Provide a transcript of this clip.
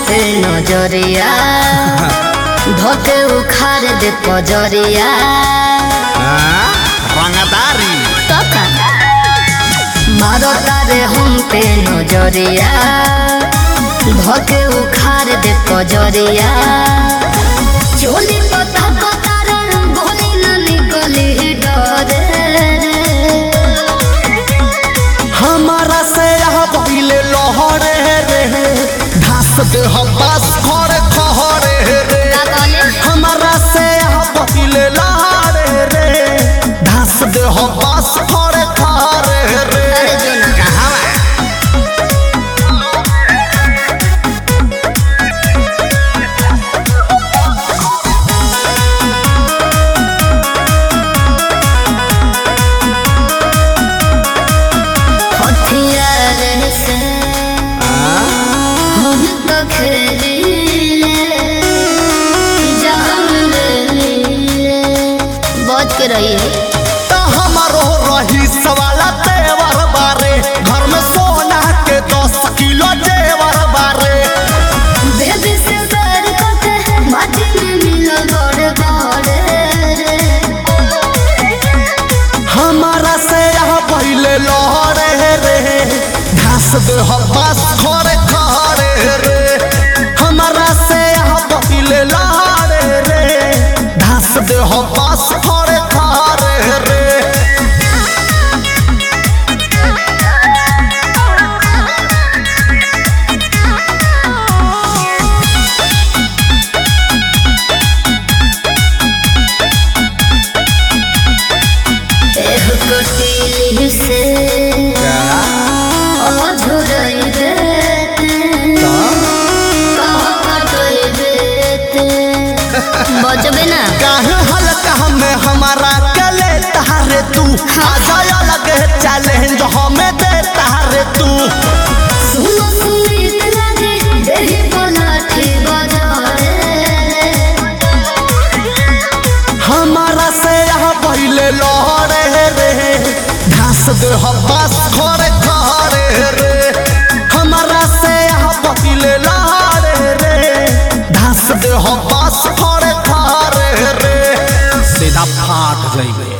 पे नजरिया धोके उखाड़ दे पजरिया रंगदारी मारो तारे हम पे नजरिया धोके उखाड़ दे पजरिया चोली पता पता गोली न निकली डरे हमारा से यहाँ पहले लहरे रे घास दे हबास खरे खहरे रे हमारा से यहाँ पहले लहरे रे घास दे हबास खरे खहरे रे बच के रही तो हमारो रही सवाल तेवर बारे घर में सोना के 10 किलो जेवर बारे बेबी से बैर करके माटी में मिलो बड़े बड़े हमारा से यहाँ पहले लहरे रे घास दे हबास खरे खरे रे हमारा से यहाँ पहले लहरे रे घास दे हबास खरे खरे रे बचबे ना काहे हल्का हमें हमारा कले तहारे तू आजा लगे चैलेंज हमें दे तहारे तू सुनो सुनीत लगे देही पलाठी बजारे हमारा से यहाँ पहले लहरे रे घास दे हबास खरे खरे रे हमारा से यहाँ पहले लहरे रे घास दे हबास खरे खरे रे सीधा फाट जाइबे।